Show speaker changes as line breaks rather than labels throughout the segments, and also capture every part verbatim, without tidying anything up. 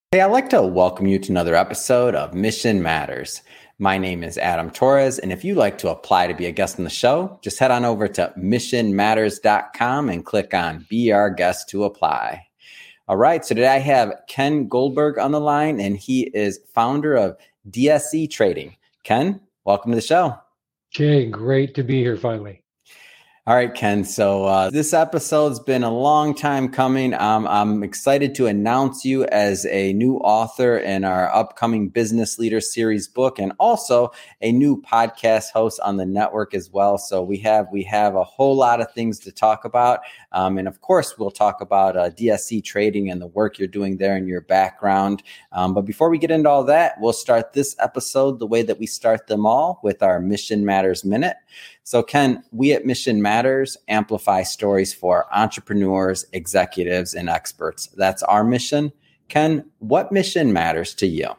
Hey, I'd like to welcome you to another episode of Mission Matters. My name is Adam Torres, and if you'd like to apply to be a guest on the show, just head on over to mission matters dot com and click on Be Our Guest to apply. All right, so today I have Ken Goldberg on the line, and he is founder of D S E Trading. Ken, welcome to the show.
Okay, great to be here finally.
All right, Ken. So uh, this episode's been a long time coming. Um, I'm excited to announce you as a new author in our upcoming Business Leader Series book, and also a new podcast host on the network as well. So we have we have a whole lot of things to talk about, um, and of course, we'll talk about uh, D S E Trading and the work you're doing there and your background. Um, but before we get into all that, we'll start this episode the way that we start them all, with our Mission Matters Minute. So Ken, we at Mission Matters amplify stories for entrepreneurs, executives, and experts. That's our mission. Ken, what mission matters to you?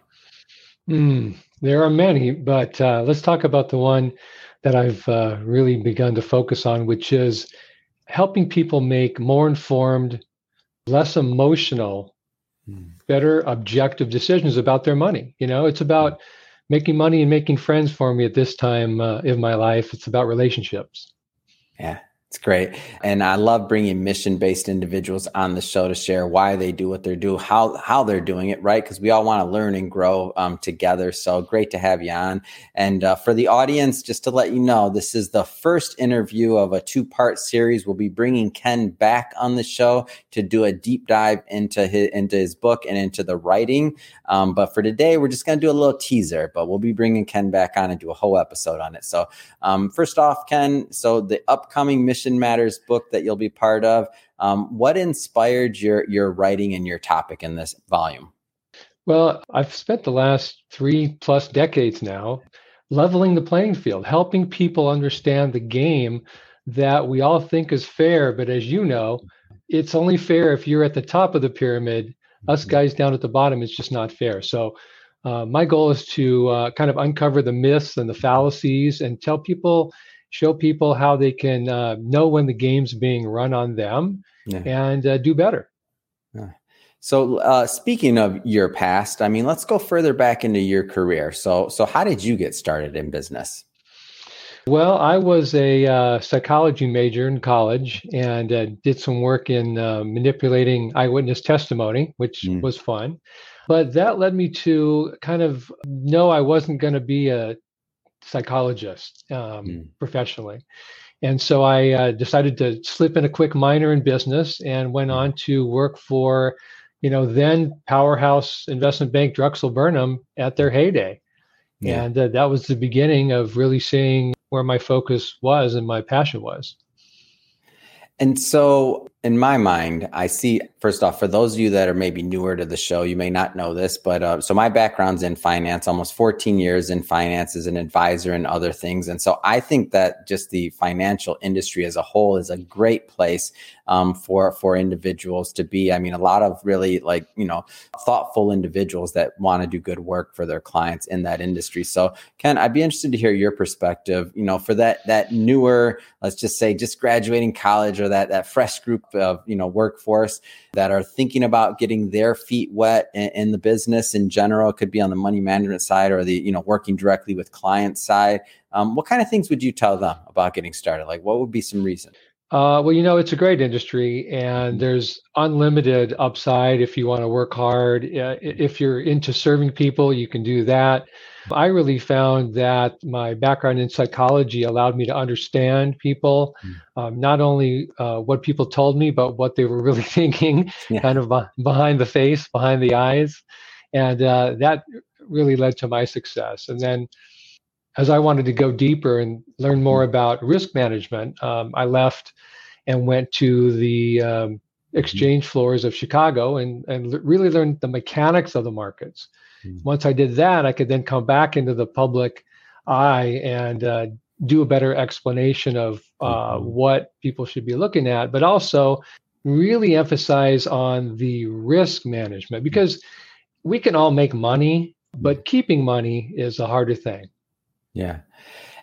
Mm, there are many, but uh, let's talk about the one that I've uh, really begun to focus on, which is helping people make more informed, less emotional, mm. better objective decisions about their money. You know, it's about making money and making friends for me at this time uh, in my life. It's about relationships.
Yeah, it's great. And I love bringing mission-based individuals on the show to share why they do what they do, how how they're doing it, right? Because we all want to learn and grow um, together. So great to have you on. And uh, for the audience, just to let you know, this is the first interview of a two-part series. We'll be bringing Ken back on the show to do a deep dive into his, into his book and into the writing. Um, but for today, we're just going to do a little teaser, but we'll be bringing Ken back on and do a whole episode on it. So um, first off, Ken, so the upcoming Mission Matters book that you'll be part of, um, what inspired your your writing and your topic in this volume?
Well, I've spent the last three plus decades now leveling the playing field, helping people understand the game that we all think is fair. But as you know, it's only fair if you're at the top of the pyramid. Us guys down at the bottom, it's just not fair. So uh, my goal is to uh, kind of uncover the myths and the fallacies and tell people, show people how they can uh, know when the game's being run on them yeah. and uh, do better.
Yeah. So uh, speaking of your past, I mean, let's go further back into your career. So, so how did you get started in business?
Well, I was a uh, psychology major in college and uh, did some work in uh, manipulating eyewitness testimony, which mm. was fun. But that led me to kind of know I wasn't going to be a psychologist um, mm. professionally. And so I uh, decided to slip in a quick minor in business and went mm. on to work for, you know, then powerhouse investment bank Drexel Burnham at their heyday. Yeah. And uh, that was the beginning of really seeing where my focus was and my passion was.
And so in my mind, I see, first off, for those of you that are maybe newer to the show, you may not know this, but uh, so my background's in finance, almost fourteen years in finance as an advisor and other things. And so I think that just the financial industry as a whole is a great place um, for, for individuals to be. I mean, a lot of really like, you know, thoughtful individuals that want to do good work for their clients in that industry. So Ken, I'd be interested to hear your perspective, you know, for that, that newer, let's just say just graduating college or that, that fresh group of, you know, workforce that are thinking about getting their feet wet in, in the business in general. It could be on the money management side or the, you know, working directly with clients side. Um, what kind of things would you tell them about getting started? Like, what would be some reason?
Uh, well, you know, it's a great industry and there's unlimited upside if you want to work hard. Uh, if you're into serving people, you can do that. I really found that my background in psychology allowed me to understand people, um, not only uh, what people told me, but what they were really thinking, yeah. kind of be- behind the face, behind the eyes. And uh, that really led to my success. And then as I wanted to go deeper and learn more about risk management, um, I left and went to the um, exchange floors of Chicago and, and really learned the mechanics of the markets. Mm. Once I did that, I could then come back into the public eye and uh, do a better explanation of uh, mm-hmm. what people should be looking at, but also really emphasize on the risk management, because we can all make money, but keeping money is a harder thing.
Yeah.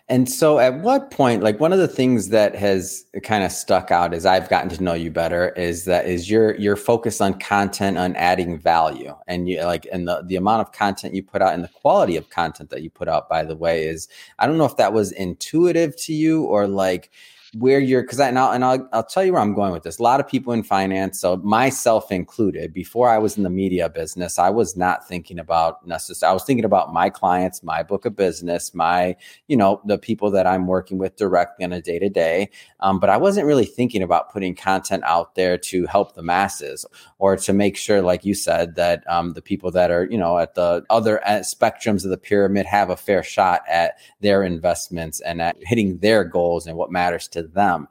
And so at what point, like one of the things that has kind of stuck out as I've gotten to know you better is that is your your focus on content, on adding value. And you like and the, the amount of content you put out and the quality of content that you put out, by the way, is I don't know if that was intuitive to you or like where you're, because I and, I'll, and I'll, I'll tell you where I'm going with this. A lot of people in finance, so myself included, before I was in the media business, I was not thinking about necessarily, I was thinking about my clients, my book of business, my, you know, the people that I'm working with directly on a day to day. Um, but I wasn't really thinking about putting content out there to help the masses or to make sure, like you said, that um, the people that are, you know, at the other spectrums of the pyramid have a fair shot at their investments and at hitting their goals and what matters to them.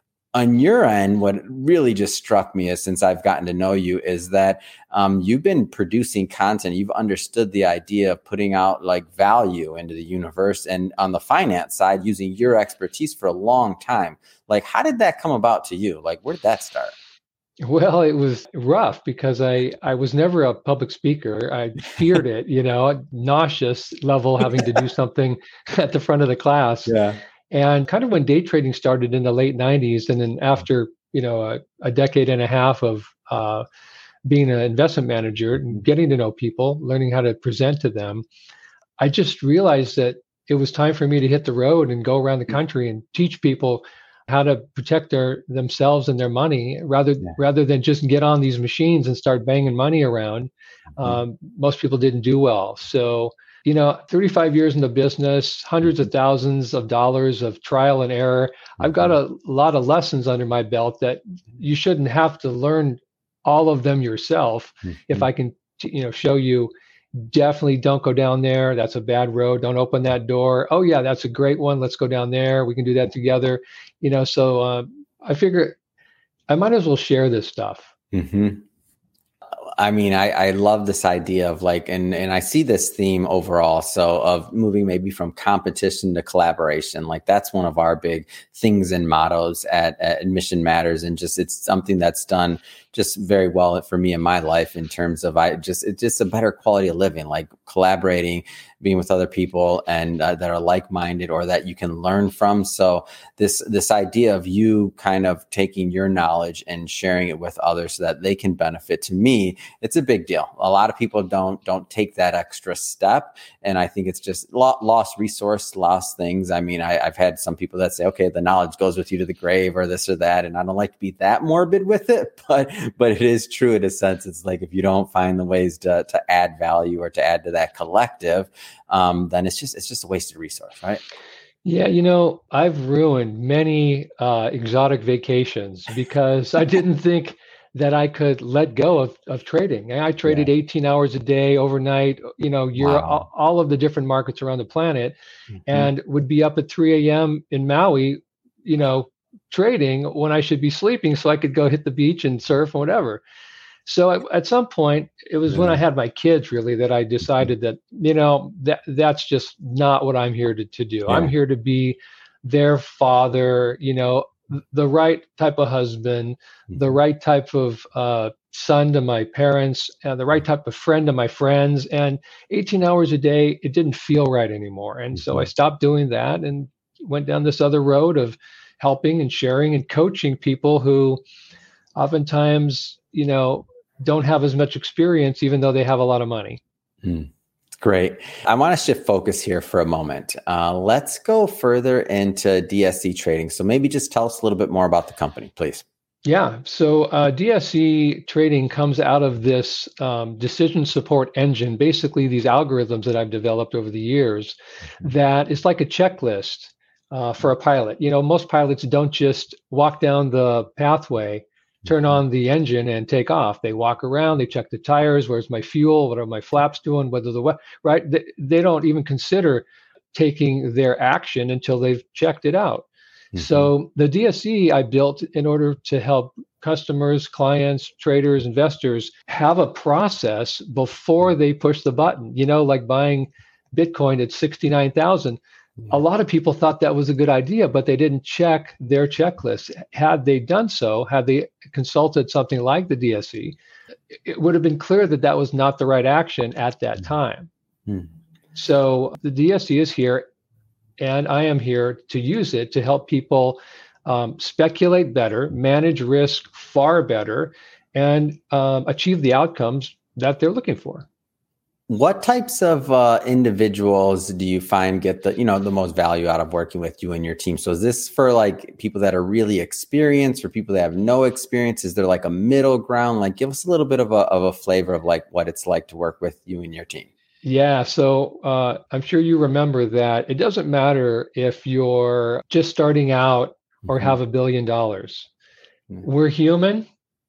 On your end, what really just struck me is since I've gotten to know you is that um, you've been producing content. You've understood the idea of putting out like value into the universe and on the finance side, using your expertise for a long time. Like, how did that come about to you? Like, where did that start?
Well, it was rough because I, I was never a public speaker. I feared it, you know, nauseous level having to do something at the front of the class.
Yeah.
And kind of when day trading started in the late nineties, and then after, you know, a, a decade and a half of uh, being an investment manager and getting to know people, learning how to present to them, I just realized that it was time for me to hit the road and go around the country and teach people how to protect their themselves and their money rather yeah. rather than just get on these machines and start banging money around. Mm-hmm. Um, most people didn't do well. So, you know, thirty-five years in the business, hundreds of thousands of dollars of trial and error. Mm-hmm. I've got a lot of lessons under my belt that you shouldn't have to learn all of them yourself. Mm-hmm. If I can, you know, show you, definitely don't go down there. That's a bad road. Don't open that door. Oh yeah, that's a great one. Let's go down there. We can do that together. You know, so uh, I figure I might as well share this stuff.
Mm-hmm. I mean, I, I love this idea of like, and, and I see this theme overall. So of moving maybe from competition to collaboration, like that's one of our big things and mottos at, at Admission Matters. And just, it's something that's done just very well for me in my life in terms of, I just, it's just a better quality of living, like collaborating, being with other people and uh, that are like-minded or that you can learn from. So this, this idea of you kind of taking your knowledge and sharing it with others so that they can benefit, to me, it's a big deal. A lot of people don't, don't take that extra step. And I think it's just lo- lost resource, lost things. I mean, I, I've had some people that say, okay, the knowledge goes with you to the grave or this or that. And I don't like to be that morbid with it, but, but it is true in a sense. It's like, if you don't find the ways to, to add value or to add to that collective, um, then it's just, it's just a wasted resource, right?
Yeah, you know, I've ruined many uh, exotic vacations because I didn't think that I could let go of, of trading. I traded yeah. eighteen hours a day overnight, you know, you're wow. all, all of the different markets around the planet, mm-hmm. and would be up at three a.m. in Maui, you know, trading when I should be sleeping so I could go hit the beach and surf or whatever. So at, at some point, it was yeah. when I had my kids really that I decided that, you know, that that's just not what I'm here to, to do. Yeah. I'm here to be their father, you know, the right type of husband, mm-hmm. the right type of uh, son to my parents, and the right type of friend to my friends. And eighteen hours a day, it didn't feel right anymore. And mm-hmm. so I stopped doing that and went down this other road of helping and sharing and coaching people who oftentimes, you know, don't have as much experience, even though they have a lot of money.
Mm. Great. I want to shift focus here for a moment. Uh, let's go further into D S C trading. So maybe just tell us a little bit more about the company, please.
Yeah. So uh, D S C trading comes out of this um, decision support engine, basically these algorithms that I've developed over the years, mm-hmm. that is like a checklist uh, for a pilot. You know, most pilots don't just walk down the pathway, turn on the engine and take off. They walk around, they check the tires, where's my fuel, what are my flaps doing, whether the, right? They, they don't even consider taking their action until they've checked it out. Mm-hmm. So the D S C I built in order to help customers, clients, traders, investors have a process before they push the button, you know, like buying Bitcoin at sixty-nine thousand. A lot of people thought that was a good idea, but they didn't check their checklist. Had they done so, had they consulted something like the D S C, it would have been clear that that was not the right action at that time. Mm-hmm. So the D S C is here and I am here to use it to help people um, speculate better, manage risk far better, and um, achieve the outcomes that they're looking for.
What types of uh, individuals do you find get the, you know, the most value out of working with you and your team? So is this for like people that are really experienced, or people that have no experience? Is there like a middle ground? Like, give us a little bit of a of a flavor of like what it's like to work with you and your team.
Yeah, so uh, I'm sure you remember that it doesn't matter if you're just starting out or
Mm-hmm.
have a billion dollars.
Mm-hmm.
We're human.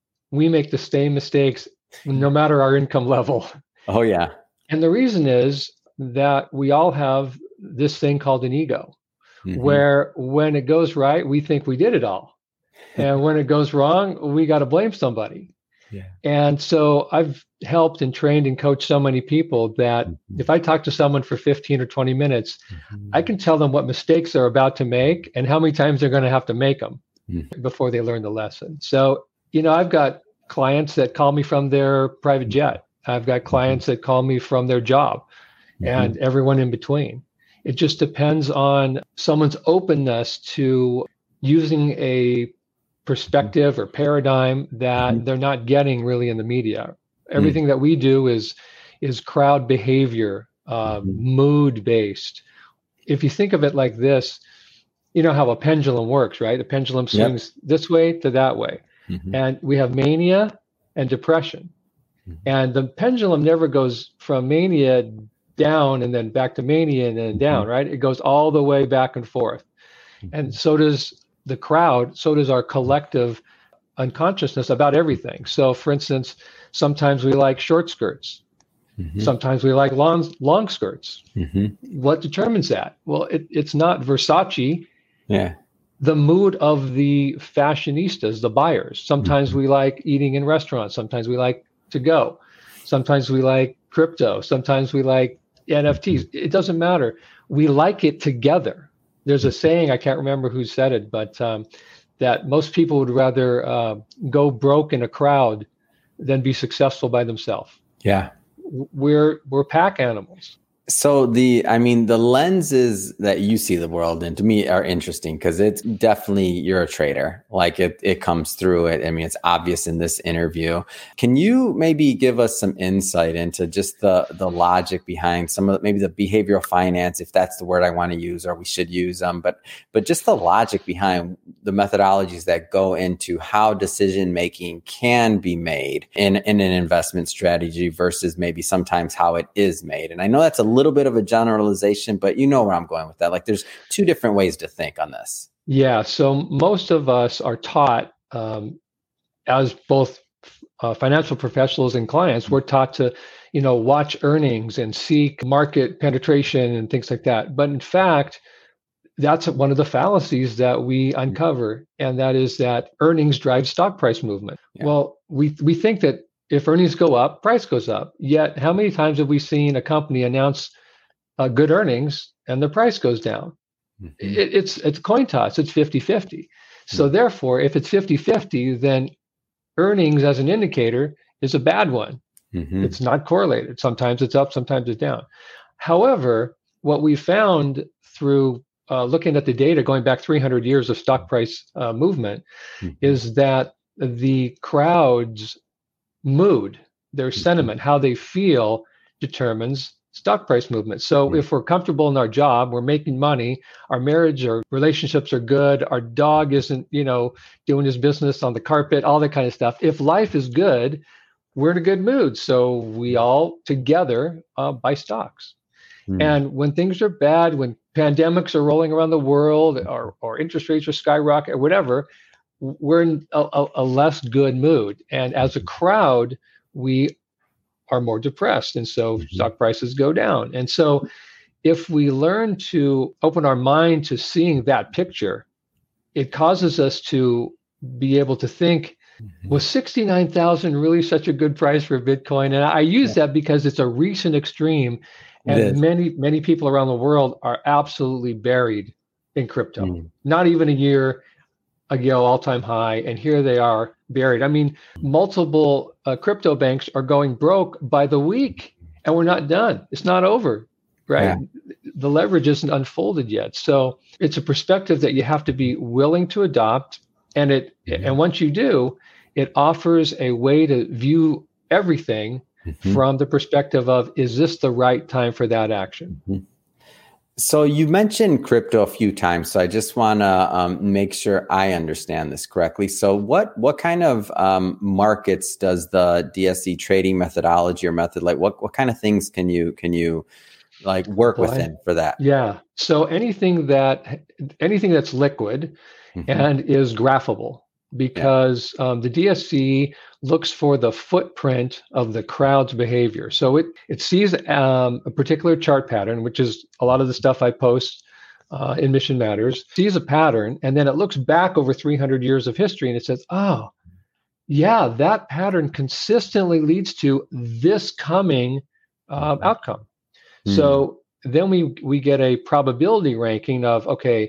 We make the same mistakes no matter our income level.
Oh, yeah.
And the reason is that we all have this thing called an ego,
Mm-hmm.
where when it goes right, we think we did it all. And when it goes wrong, we got to blame somebody.
Yeah.
And so I've helped and trained and coached so many people that
Mm-hmm.
if I talk to someone for fifteen or twenty minutes,
Mm-hmm.
I can tell them what mistakes they're about to make and how many times they're going to have to make them
Mm-hmm.
before they learn the lesson. So, you know, I've got clients that call me from their private jet. I've got clients that call me from their job,
Mm-hmm.
and everyone in between. It just depends on someone's openness to using a perspective or paradigm that
Mm-hmm.
they're not getting really in the media. Everything that we do is is crowd behavior, uh,
Mm-hmm.
mood based. If you think of it like this, you know how a pendulum works, right? The pendulum swings
Yep.
this way to that way.
Mm-hmm.
And we have mania and depression.
Mm-hmm.
And the pendulum never goes from mania down and then back to mania and then down, right? It goes all the way back and forth.
Mm-hmm.
And so does the crowd, so does our collective unconsciousness about everything. So for instance, sometimes we like short skirts.
Mm-hmm.
Sometimes we like long, long skirts.
Mm-hmm.
What determines that? Well, it, it's not Versace.
Yeah.
The mood of the fashionistas, the buyers. Sometimes
Mm-hmm.
we like eating in restaurants. Sometimes we like to go. Sometimes we like crypto. Sometimes we like N F Ts. It doesn't matter. We like it together. There's a saying, I can't remember who said it, but um, that most people would rather uh, go broke in a crowd than be successful by themselves.
Yeah.
We're we're pack animals.
So the, I mean, the lenses that you see the world in, to me, are interesting because it's definitely, you're a trader. Like it, it comes through it. I mean, it's obvious in this interview. Can you maybe give us some insight into just the the logic behind some of the, maybe the behavioral finance, if that's the word I want to use, or we should use them, but but just the logic behind the methodologies that go into how decision making can be made in in an investment strategy versus maybe sometimes how it is made. And I know that's a little bit of a generalization, but you know where I'm going with that. Like there's two different ways to think on this.
Yeah. So most of us are taught um, as both uh, financial professionals and clients, we're taught to, you know, watch earnings and seek market penetration and things like that. But in fact, that's one of the fallacies that we uncover, and that is that earnings drive stock price movement. Yeah. Well, we we think that if earnings go up, price goes up. Yet, how many times have we seen a company announce uh, good earnings and the price goes down? Mm-hmm. It, it's it's coin toss. It's fifty-fifty. Mm-hmm. So therefore, if it's fifty-fifty, then earnings as an indicator is a bad one. Mm-hmm. It's not correlated. Sometimes it's up, sometimes it's down. However, what we found through uh, looking at the data going back three hundred years of stock price uh, movement mm-hmm. is that the crowd's mood, their sentiment, how they feel determines stock price movement. So mm-hmm. if we're comfortable in our job, we're making money, our marriage or relationships are good, our dog isn't, you know, doing his business on the carpet, all that kind of stuff. If life is good, we're in a good mood. So we all together uh, buy stocks. Mm-hmm. And when things are bad, when pandemics are rolling around the world or, or interest rates are skyrocketing or whatever, we're in a, a, a less good mood. And as a crowd, we are more depressed. And so mm-hmm. stock prices go down. And so if we learn to open our mind to seeing that picture, it causes us to be able to think, mm-hmm. was sixty-nine thousand really such a good price for Bitcoin? And I use yeah. that because it's a recent extreme. And many, many people around the world are absolutely buried in crypto. Mm-hmm. Not even a year ago, all-time high, and here they are buried. I mean, multiple uh, crypto banks are going broke by the week, and we're not done. It's not over, right? Yeah. the leverage isn't unfolded yet. So it's a perspective that you have to be willing to adopt. And it mm-hmm. and once you do, it offers a way to view everything mm-hmm. from the perspective of, is this the right time for that action?
Mm-hmm. So you mentioned crypto a few times, so I just want to um, make sure I understand this correctly. So what what kind of um, markets does the D S C trading methodology or method, like what what kind of things can you can you like work well, within for that?
Yeah. So anything that anything that's liquid mm-hmm. and is graphable, because yeah. um, the D S C looks for the footprint of the crowd's behavior. So it it sees um, a particular chart pattern, which is a lot of the stuff I post uh, in Mission Matters, sees a pattern, and then it looks back over three hundred years of history and it says, oh, yeah, that pattern consistently leads to this coming uh, outcome. Mm. So then we we get a probability ranking of, okay,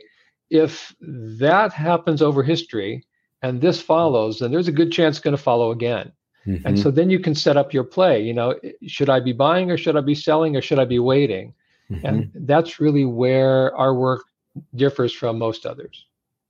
if that happens over history, and this follows, then there's a good chance it's going to follow again. Mm-hmm. And so then you can set up your play. You know, should I be buying or should I be selling or should I be waiting? Mm-hmm. And that's really where our work differs from most others.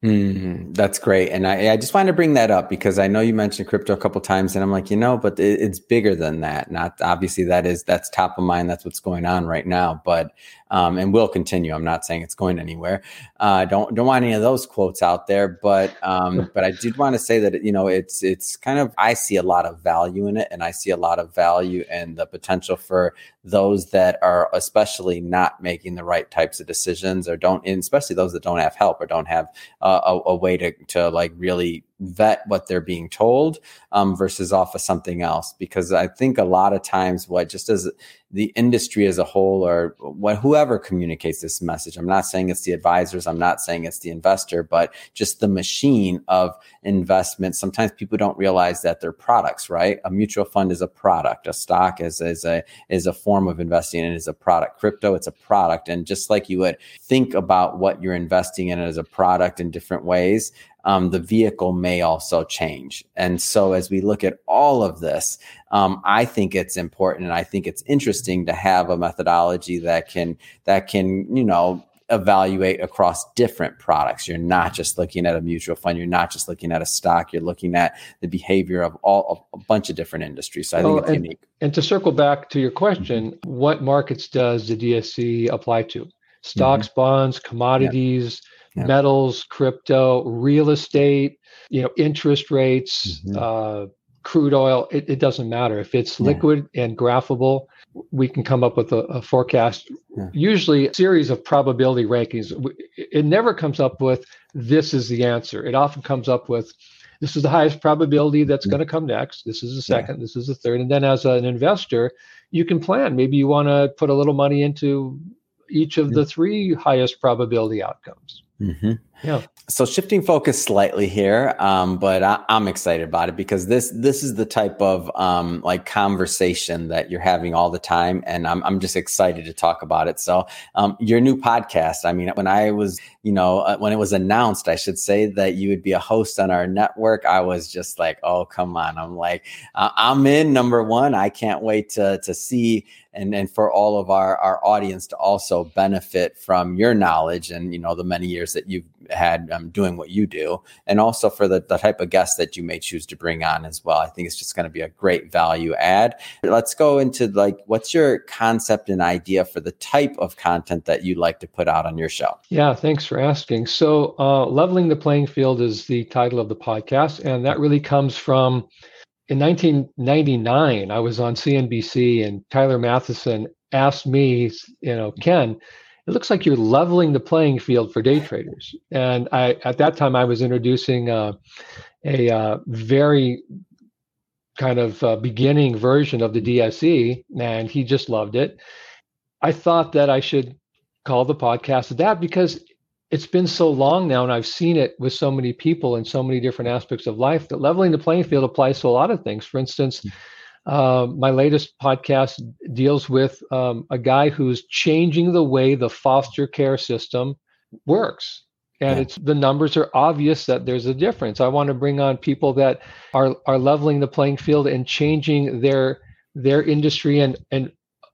Mm, that's great. And I, I just wanted to bring that up because I know you mentioned crypto a couple of times and I'm like, you know, but it, it's bigger than that. Not obviously that is, that's top of mind. That's what's going on right now, but, um, and will continue. I'm not saying it's going anywhere. Uh, don't, don't want any of those quotes out there, but, um, but I did want to say that, you know, it's, it's kind of, I see a lot of value in it and I see a lot of value and the potential for those that are especially not making the right types of decisions or don't, and especially those that don't have help or don't have uh, a, a way to, to like really vet what they're being told um, versus off of something else. Because I think a lot of times what just as the industry as a whole or what whoever communicates this message, I'm not saying it's the advisors, I'm not saying it's the investor, but just the machine of investment. Sometimes people don't realize that they're products, right? A mutual fund is a product. A stock is, is a is a form of investing and is a product. Crypto, it's a product. And just like you would think about what you're investing in as a product in different ways, Um, the vehicle may also change. And so as we look at all of this, um, I think it's important and I think it's interesting to have a methodology that can, that can, you know, evaluate across different products. You're not just looking at a mutual fund. You're not just looking at a stock. You're looking at the behavior of all a bunch of different industries. So I think oh, it's
and,
unique.
And to circle back to your question, mm-hmm. what markets does the D S C apply to? Stocks, mm-hmm. bonds, commodities, yep. Yep. metals, crypto, real estate, you know, interest rates, mm-hmm. uh, crude oil. It, it doesn't matter. If it's yeah. liquid and graphable, we can come up with a, a forecast, yeah. usually a series of probability rankings. It never comes up with, this is the answer. It often comes up with, this is the highest probability that's yeah. going to come next. This is the second. Yeah. This is the third. And then as an investor, you can plan. Maybe you want to put a little money into each of yeah. the three highest probability outcomes.
Mm-hmm. Yeah. So shifting focus slightly here, um, but I, I'm excited about it because this this is the type of um, like conversation that you're having all the time, and I'm I'm just excited to talk about it. So um, your new podcast. I mean, when I was, you know, uh, when it was announced, I should say that you would be a host on our network. I was just like, oh, come on! I'm like, uh, I'm in. Number one, I can't wait to to see. And and for all of our, our audience to also benefit from your knowledge and, you know, the many years that you've had um, doing what you do, and also for the, the type of guests that you may choose to bring on as well. I think it's just going to be a great value add. Let's go into like, what's your concept and idea for the type of content that you'd like to put out on your show?
Yeah, thanks for asking. So uh, Leveling the Playing Field is the title of the podcast, and that really comes from in nineteen ninety-nine, I was on C N B C and Tyler Matheson asked me, you know, Ken, it looks like you're leveling the playing field for day traders. And I, at that time, I was introducing uh, a uh, very kind of uh, beginning version of the D S E, and he just loved it. I thought that I should call the podcast that because it's been so long now, and I've seen it with so many people in so many different aspects of life, that leveling the playing field applies to a lot of things. For instance, uh, my latest podcast deals with um, a guy who's changing the way the foster care system works. And yeah. it's the numbers are obvious that there's a difference. I want to bring on people that are are leveling the playing field and changing their their industry and and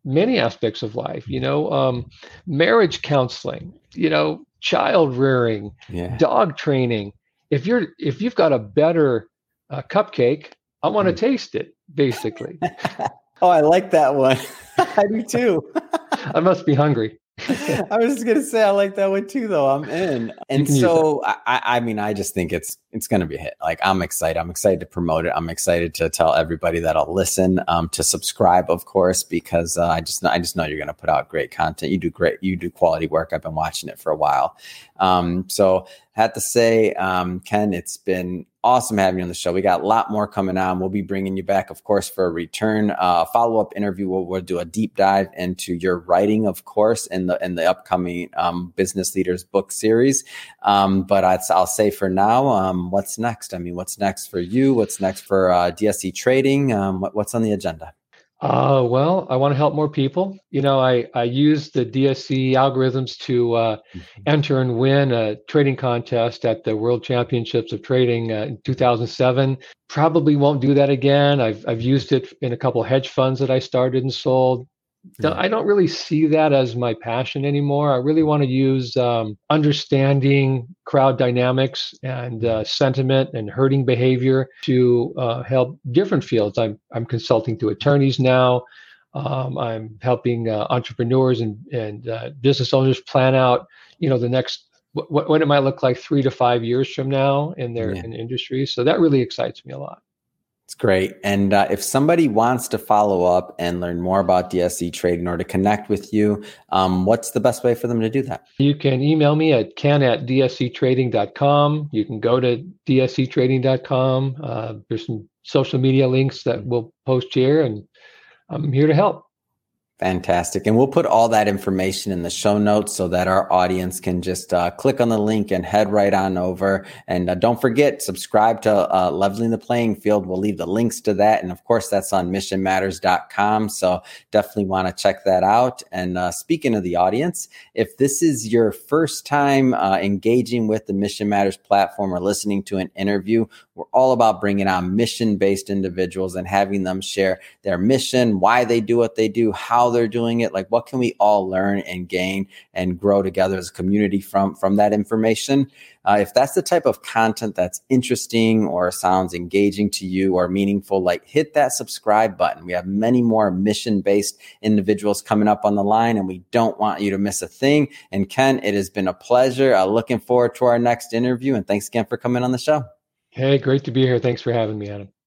many aspects of life, you know, um, marriage counseling, you know, child rearing,
Yeah.
dog training. If you're if you've got a better uh, cupcake, I want to taste it, basically.
Oh, I like that one. I do too.
I must be hungry.
I was just gonna say I like that one too, though. I'm in, and so I, I mean, I just think it's it's gonna be a hit. Like I'm excited. I'm excited to promote it. I'm excited to tell everybody that'll listen, um, to subscribe, of course, because uh, I just I just know you're gonna put out great content. You do great. You do quality work. I've been watching it for a while. Um, so I had to say, um, Ken, it's been awesome having you on the show. We got a lot more coming on. We'll be bringing you back, of course, for a return uh, follow-up interview. We'll, we'll do a deep dive into your writing, of course, in the in the upcoming um, Business Leaders book series. Um, but I'd, I'll say for now, um, what's next? I mean, what's next for you? What's next for uh, D S C Trading? Um, what, what's on the agenda?
Uh, well, I want to help more people. You know, I, I use the D S C algorithms to uh, mm-hmm. enter and win a trading contest at the World Championships of Trading uh, in two thousand seven. Probably won't do that again. I've I've used it in a couple hedge funds that I started and sold. Mm-hmm. I don't really see that as my passion anymore. I really want to use um, understanding crowd dynamics and uh, sentiment and herding behavior to uh, help different fields. I'm I'm consulting to attorneys now. Um, I'm helping uh, entrepreneurs and and uh, business owners plan out, you know, the next what what it might look like three to five years from now in their yeah. in industry. So that really excites me a lot.
It's great. And uh, if somebody wants to follow up and learn more about D S C Trading or to connect with you, um, what's the best way for them to do that?
You can email me at ken at d s c trading dot com. You can go to d s c trading dot com. Uh, there's some social media links that we'll post here, and I'm here to help.
Fantastic. And we'll put all that information in the show notes so that our audience can just uh, click on the link and head right on over. And uh, don't forget, subscribe to uh, Leveling the Playing Field. We'll leave the links to that. And of course, that's on mission matters dot com. So definitely want to check that out. And uh, speaking of the audience, if this is your first time uh, engaging with the Mission Matters platform or listening to an interview, we're all about bringing on mission-based individuals and having them share their mission, why they do what they do, how they're doing it, like what can we all learn and gain and grow together as a community from, from that information. Uh, if that's the type of content that's interesting or sounds engaging to you or meaningful, like hit that subscribe button. We have many more mission-based individuals coming up on the line, and we don't want you to miss a thing. And Ken, it has been a pleasure. Uh, looking forward to our next interview, and thanks again for coming on the show.
Hey, great to be here. Thanks for having me, Adam.